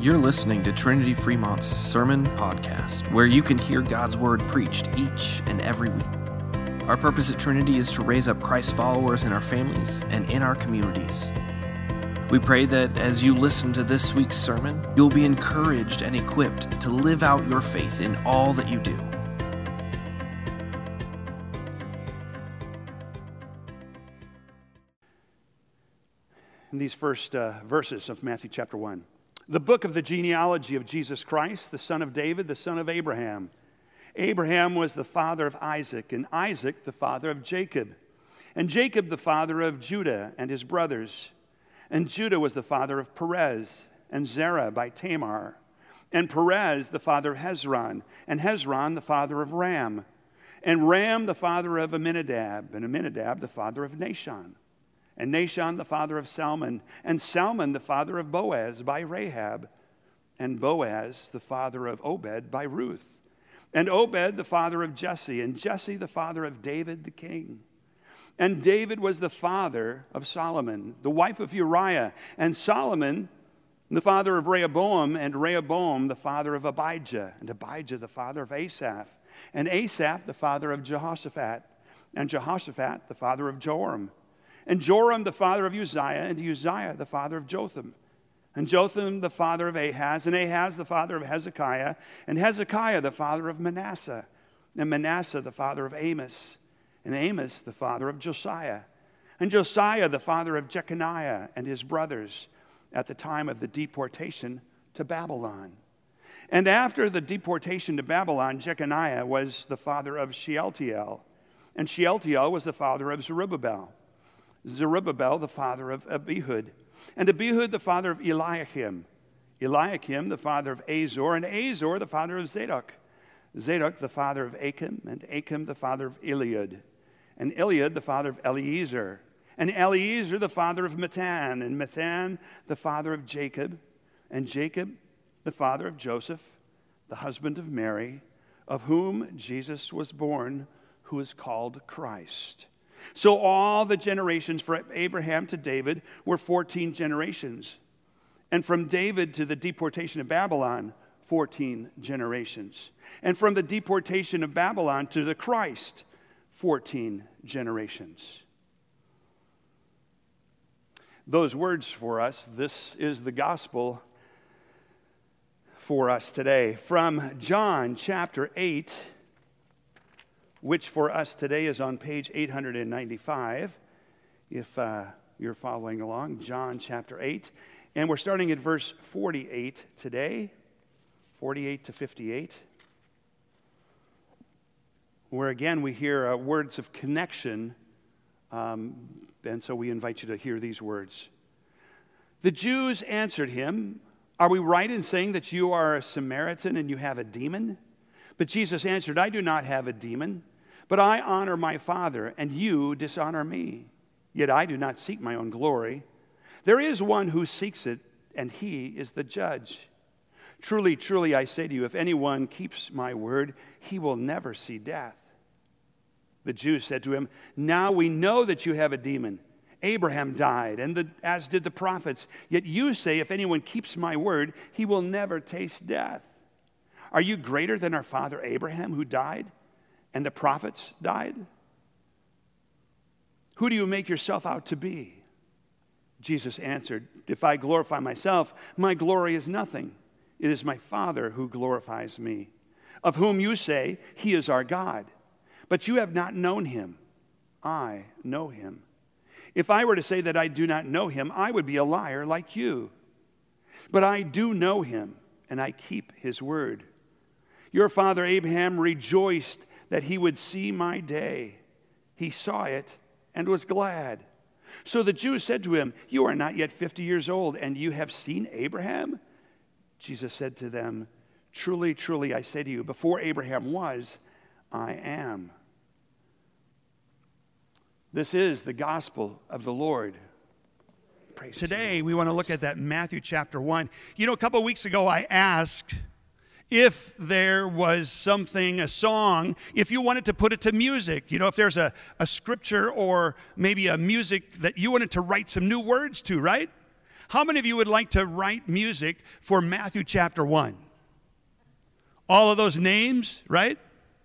You're listening to Trinity Fremont's Sermon Podcast, where you can hear God's Word preached each and every week. Our purpose at Trinity is to raise up Christ followers in our families and in our communities. We pray that as you listen to this week's sermon, you'll be encouraged and equipped to live out your faith in all that you do. In these first verses of Matthew chapter 1. The book of the genealogy of Jesus Christ, the son of David, the son of Abraham. Abraham was the father of Isaac, and Isaac the father of Jacob, and Jacob the father of Judah and his brothers. And Judah was the father of Perez, and Zerah by Tamar, and Perez the father of Hezron, and Hezron the father of Ram, and Ram the father of Amminadab, and Amminadab the father of Nahshon, and Nahshon the father of Salmon, and Salmon the father of Boaz by Rahab, and Boaz the father of Obed by Ruth, and Obed the father of Jesse, and Jesse the father of David the king. And David was the father of Solomon, the wife of Uriah, and Solomon the father of Rehoboam, and Rehoboam the father of Abijah, and Abijah the father of Asaph, and Asaph the father of Jehoshaphat, and Jehoshaphat the father of Joram, and Joram the father of Uzziah, and Uzziah the father of Jotham, and Jotham the father of Ahaz, and Ahaz the father of Hezekiah, and Hezekiah the father of Manasseh, and Manasseh the father of Amos, and Amos the father of Josiah, and Josiah the father of Jeconiah and his brothers at the time of the deportation to Babylon. And after the deportation to Babylon, Jeconiah was the father of Shealtiel, and Shealtiel was the father of Zerubbabel, Zerubbabel the father of Abihud, and Abihud the father of Eliakim, Eliakim the father of Azor, and Azor the father of Zadok, Zadok the father of Achim, and Achim the father of Eliud, and Eliud the father of Eliezer, and Eliezer the father of Matan, and Matan the father of Jacob, and Jacob the father of Joseph, the husband of Mary, of whom Jesus was born, who is called Christ. So all the generations from Abraham to David were 14 generations. And from David to the deportation of Babylon, 14 generations. And from the deportation of Babylon to the Christ, 14 generations. Those words for us, this is the gospel for us today. From John chapter 8, which for us today is on page 895, if you're following along, John chapter 8. And we're starting at verse 48 today, 48 to 58, where again we hear words of connection, and so we invite you to hear these words. The Jews answered him, "Are we right in saying that you are a Samaritan and you have a demon?" But Jesus answered, "I do not have a demon, but I honor my Father, and you dishonor me. Yet I do not seek my own glory. There is one who seeks it, and he is the judge. Truly, truly, I say to you, if anyone keeps my word, he will never see death." The Jews said to him, "Now we know that you have a demon. Abraham died, as did the prophets. Yet you say, if anyone keeps my word, he will never taste death. Are you greater than our father Abraham, who died, and the prophets died? Who do you make yourself out to be?" Jesus answered, "If I glorify myself, my glory is nothing. It is my Father who glorifies me, of whom you say, he is our God. But you have not known him. I know him. If I were to say that I do not know him, I would be a liar like you. But I do know him, and I keep his word. Your father Abraham rejoiced that he would see my day. He saw it and was glad." So the Jews said to him, "You are not yet 50 years old, and you have seen Abraham?" Jesus said to them, "Truly, truly, I say to you, before Abraham was, I am." This is the gospel of the Lord. Praise Today, we want to look at that Matthew chapter 1. You know, a couple of weeks ago, I asked if there was something, a song, if you wanted to put it to music. You know, if there's a scripture or maybe a music that you wanted to write some new words to, right? How many of you would like to write music for Matthew chapter 1? All of those names, right?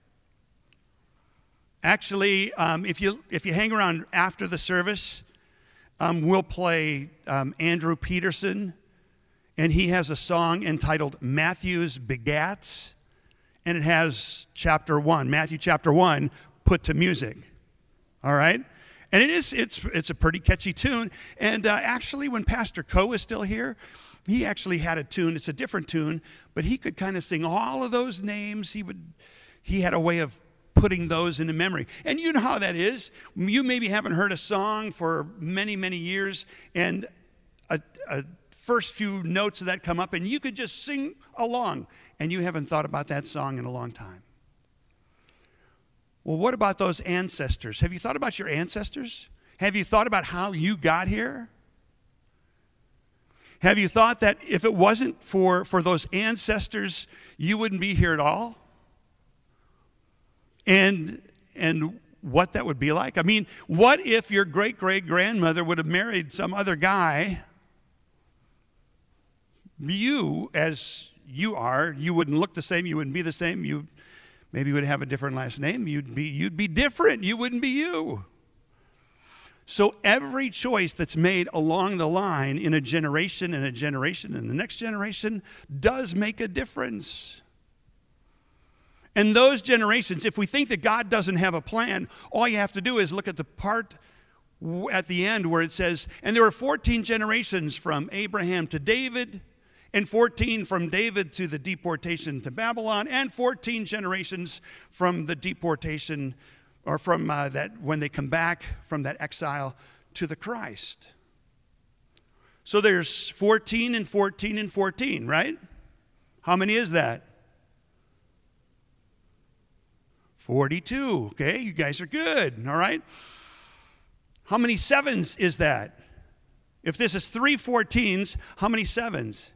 Actually, if you hang around after the service, we'll play Andrew Peterson, and he has a song entitled Matthew's Begats, and it has chapter 1, Matthew chapter 1, put to music. All right? And it's a pretty catchy tune. And actually, when Pastor Coe was still here, he actually had a tune. It's a different tune, but he could kind of sing all of those names. He had a way of putting those into memory. And you know how that is. You maybe haven't heard a song for many, many years, and a first few notes of that come up, and you could just sing along, and you haven't thought about that song in a long time. Well, what about those ancestors? Have you thought about your ancestors? Have you thought about how you got here? Have you thought that if it wasn't for those ancestors, you wouldn't be here at all? And what that would be like? I mean, what if your great-great-grandmother would have married some other guy? You, as you are, you wouldn't look the same, you wouldn't be the same, you maybe would have a different last name, you'd be different, you wouldn't be you. So every choice that's made along the line in a generation and the next generation does make a difference. And those generations, if we think that God doesn't have a plan, all you have to do is look at the part at the end where it says, and there were 14 generations from Abraham to David, and 14 from David to the deportation to Babylon, and 14 generations from the deportation, or from that when they come back from that exile to the Christ. So there's 14 and 14 and 14, right? How many is that? 42. Okay, you guys are good. All right. How many sevens is that? If this is 3 14s, how many sevens?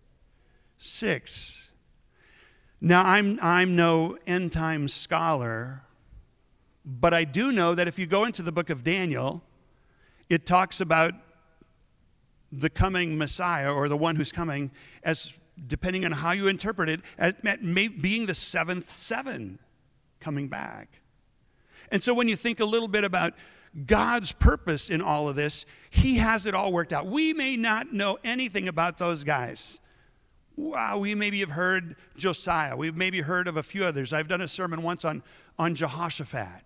6. Now, I'm no end time scholar, but I do know that if you go into the book of Daniel, it talks about the coming Messiah, or the one who's coming, as, depending on how you interpret it, as being the 7th 7 coming back. And so when you think a little bit about God's purpose in all of this, he has it all worked out. We may not know anything about those guys. Wow, we maybe have heard Josiah. We've maybe heard of a few others. I've done a sermon once on Jehoshaphat.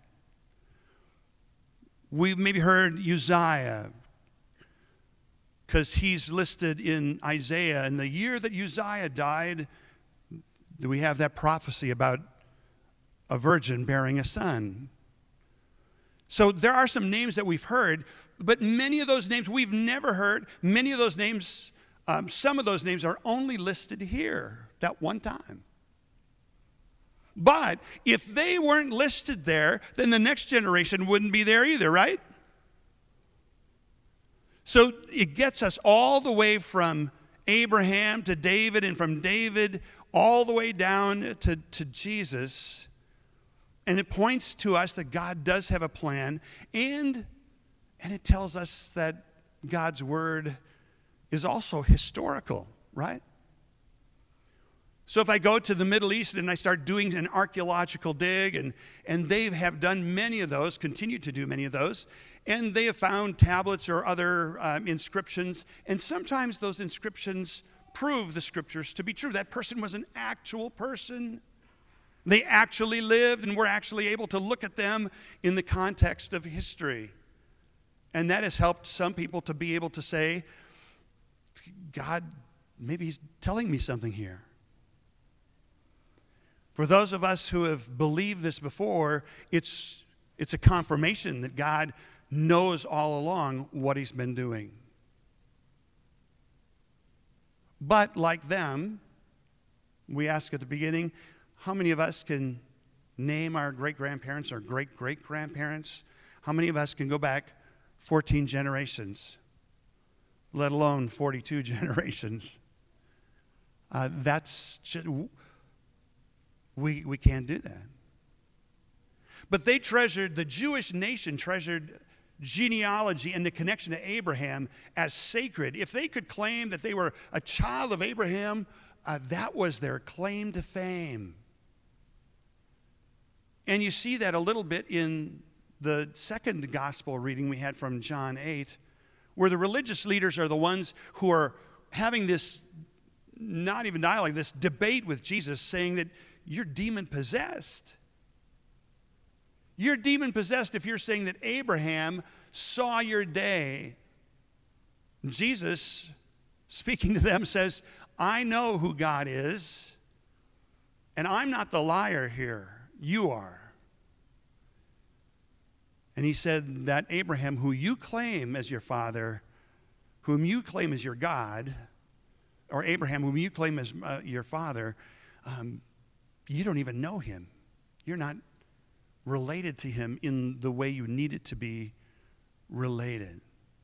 We've maybe heard Uzziah, because he's listed in Isaiah. And the year that Uzziah died, do we have that prophecy about a virgin bearing a son? So there are some names that we've heard, but many of those names we've never heard. Many of those names, some of those names are only listed here that one time. But if they weren't listed there, then the next generation wouldn't be there either, right? So it gets us all the way from Abraham to David, and from David all the way down to Jesus. And it points to us that God does have a plan, and it tells us that God's word is also historical, right? So if I go to the Middle East and I start doing an archaeological dig, and they have done many of those, continue to do many of those, and they have found tablets or other inscriptions, and sometimes those inscriptions prove the scriptures to be true. That person was an actual person. They actually lived, and we're actually able to look at them in the context of history. And that has helped some people to be able to say, God, maybe he's telling me something here. For those of us who have believed this before, it's a confirmation that God knows all along what he's been doing. But like them, we ask at the beginning, how many of us can name our great-grandparents or great-great-grandparents? How many of us can go back 14 generations, let alone 42 generations? We can't do that. But they treasured, the Jewish nation treasured genealogy and the connection to Abraham as sacred. If they could claim that they were a child of Abraham, that was their claim to fame. And you see that a little bit in the second gospel reading we had from John 8, where the religious leaders are the ones who are having this, not even dialogue, this debate with Jesus, saying that you're demon-possessed. You're demon-possessed if you're saying that Abraham saw your day. Jesus, speaking to them, says, I know who God is, and I'm not the liar here. You are. And he said that Abraham, who you claim as your father, whom you claim as your God, or Abraham, whom you claim as your father, you don't even know him. You're not related to him in the way you need it to be related.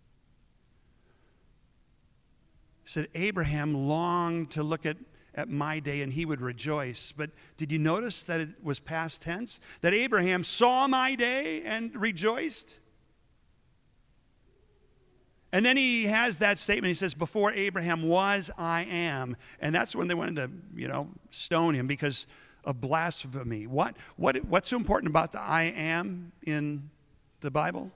He said, Abraham longed to look at my day and he would rejoice. But did you notice that it was past tense? That Abraham saw my day and rejoiced? And then he has that statement. He says, before Abraham was, I am. And that's when they wanted to, stone him because of blasphemy. What's so important about the I am in the Bible?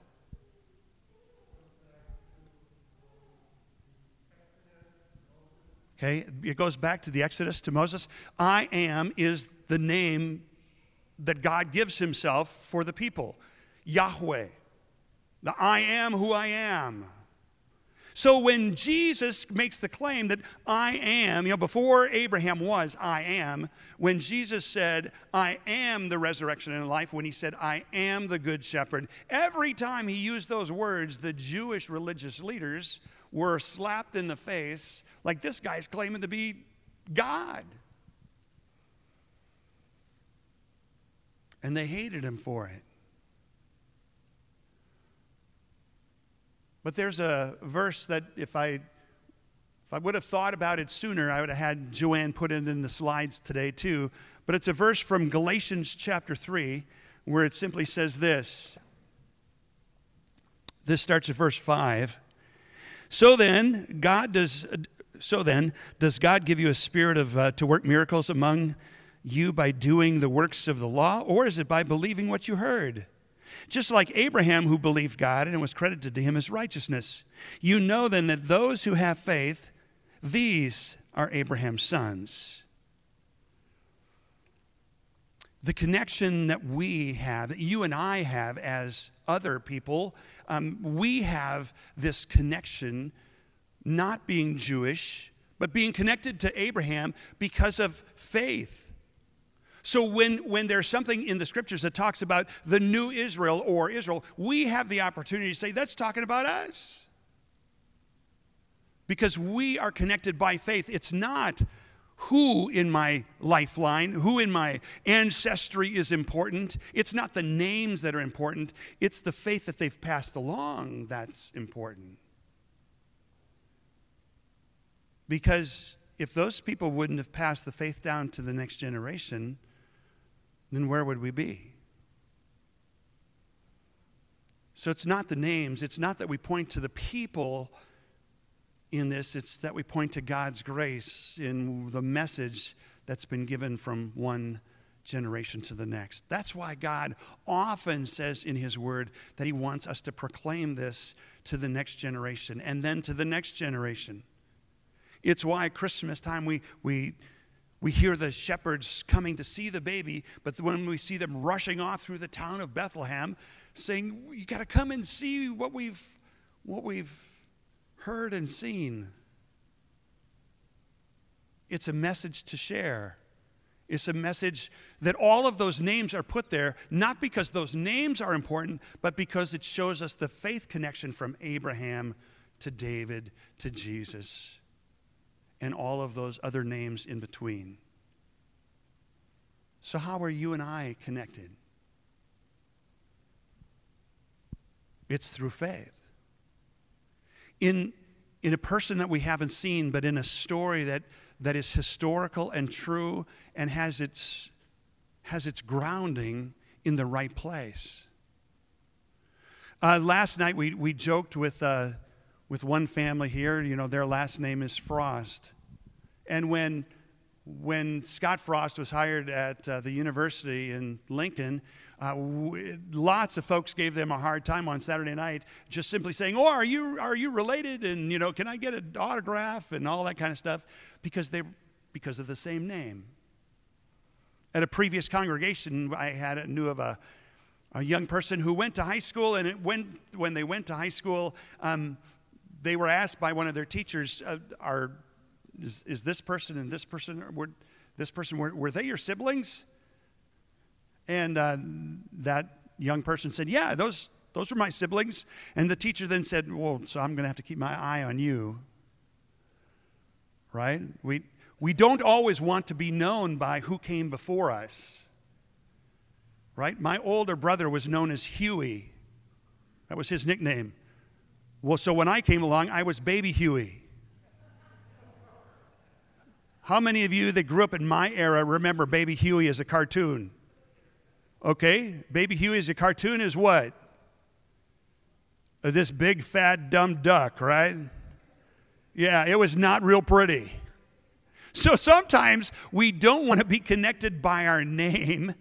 Okay, it goes back to the Exodus, to Moses. I am is the name that God gives himself for the people. Yahweh. The I am who I am. So when Jesus makes the claim that I am, before Abraham was, I am, when Jesus said, I am the resurrection and life, when he said, I am the good shepherd, every time he used those words, the Jewish religious leaders were slapped in the face like this guy's claiming to be God. And they hated him for it. But there's a verse that if I would have thought about it sooner, I would have had Joanne put it in the slides today too. But it's a verse from Galatians chapter 3 where it simply says this. This starts at verse 5. So then, does God give you a spirit of to work miracles among you by doing the works of the law, or is it by believing what you heard? Just like Abraham, who believed God and it was credited to him as righteousness. You know then that those who have faith, these are Abraham's sons. The connection that we have, that you and I have as other people, we have this connection not being Jewish, but being connected to Abraham because of faith. So when there's something in the scriptures that talks about the new Israel or Israel, we have the opportunity to say, that's talking about us. Because we are connected by faith. It's not who in my lifeline, who in my ancestry is important. It's not the names that are important. It's the faith that they've passed along that's important. Because if those people wouldn't have passed the faith down to the next generation, then where would we be? So it's not the names. It's not that we point to the people in this. It's that we point to God's grace in the message that's been given from one generation to the next. That's why God often says in his word that he wants us to proclaim this to the next generation and then to the next generation. It's why Christmas time we hear the shepherds coming to see the baby, but when we see them rushing off through the town of Bethlehem, saying, you got to come and see what we've heard and seen. It's a message to share. It's a message that all of those names are put there, not because those names are important, but because it shows us the faith connection from Abraham to David to Jesus and all of those other names in between. So how are you and I connected? It's through faith. In a person that we haven't seen, but in a story that is historical and true and has its grounding in the right place. Last night we joked with one family here. You know, their last name is Frost. And when Scott Frost was hired at the university in Lincoln, lots of folks gave them a hard time on Saturday night, just simply saying, "Oh, are you related?" And you know, "Can I get an autograph?" and all that kind of stuff, because of the same name. At a previous congregation, I knew of a young person who went to high school, and when they went to high school, they were asked by one of their teachers, Is this person and this person, were they your siblings? And that young person said, "Yeah, those were my siblings." And the teacher then said, "Well, so I'm going to have to keep my eye on you." Right? We don't always want to be known by who came before us. Right? My older brother was known as Huey. That was his nickname. Well, so when I came along, I was Baby Huey. How many of you that grew up in my era remember Baby Huey as a cartoon? Okay, Baby Huey as a cartoon is what? This big, fat, dumb duck, right? Yeah, it was not real pretty. So sometimes we don't want to be connected by our name.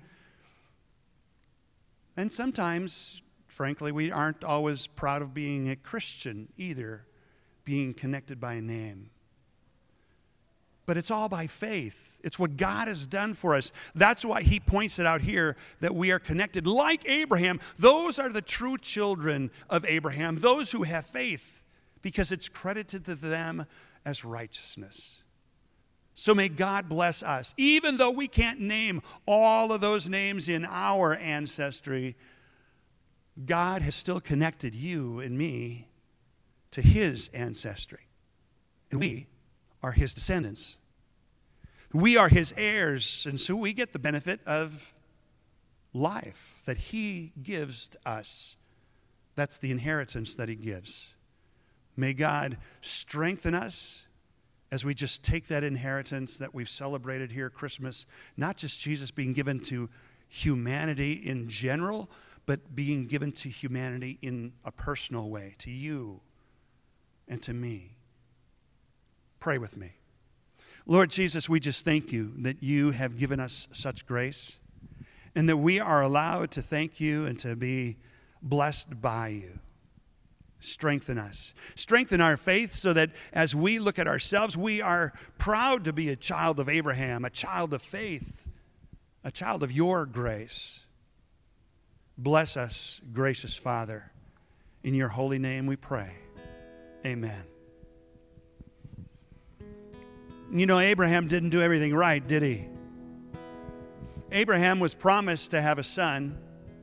And sometimes, frankly, we aren't always proud of being a Christian either, being connected by a name. But it's all by faith. It's what God has done for us. That's why he points it out here, that we are connected like Abraham. Those are the true children of Abraham, those who have faith, because it's credited to them as righteousness. So may God bless us. Even though we can't name all of those names in our ancestry, God has still connected you and me to his ancestry. And we are his descendants. We are his heirs, and so we get the benefit of life that he gives to us. That's the inheritance that he gives. May God strengthen us as we just take that inheritance that we've celebrated here at Christmas, not just Jesus being given to humanity in general, but being given to humanity in a personal way, to you and to me. Pray with me. Lord Jesus, we just thank you that you have given us such grace and that we are allowed to thank you and to be blessed by you. Strengthen us. Strengthen our faith so that as we look at ourselves, we are proud to be a child of Abraham, a child of faith, a child of your grace. Bless us, gracious Father. In your holy name we pray. Amen. You know, Abraham didn't do everything right, did he? Abraham was promised to have a son.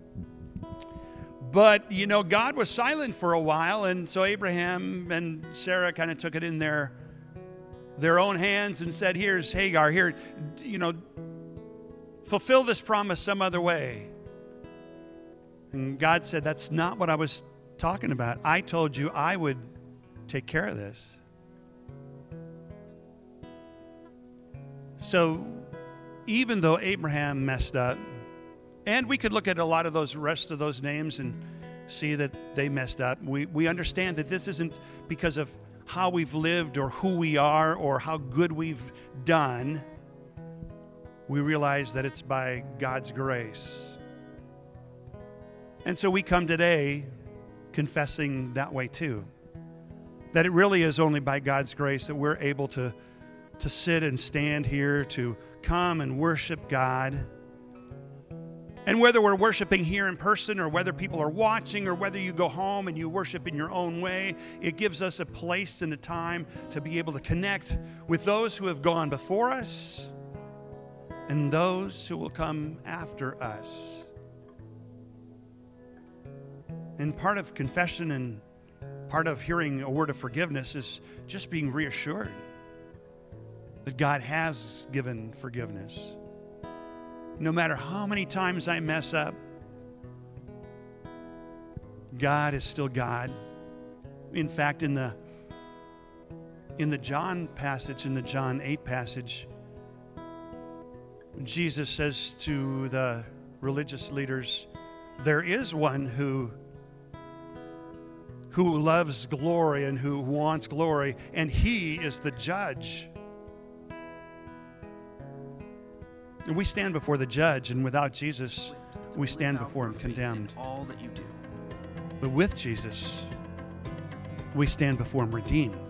But, you know, God was silent for a while, and so Abraham and Sarah kind of took it in their own hands and said, "Here's Hagar, here, you know, fulfill this promise some other way." And God said, "That's not what I was talking about. I told you I would take care of this." So even though Abraham messed up, and we could look at a lot of those rest of those names and see that they messed up, we understand that this isn't because of how we've lived or who we are or how good we've done. We realize that it's by God's grace. And so we come today confessing that way too, that it really is only by God's grace that we're able to sit and stand here, to come and worship God. And whether we're worshiping here in person or whether people are watching or whether you go home and you worship in your own way, it gives us a place and a time to be able to connect with those who have gone before us and those who will come after us. And part of confession and part of hearing a word of forgiveness is just being reassured that God has given forgiveness. No matter how many times I mess up, God is still God. In fact, in the John passage, in the John 8 passage, Jesus says to the religious leaders, there is one who who loves glory and who wants glory, and he is the judge. And we stand before the judge, and without Jesus, we stand before him condemned. All that you do. But with Jesus, we stand before him redeemed.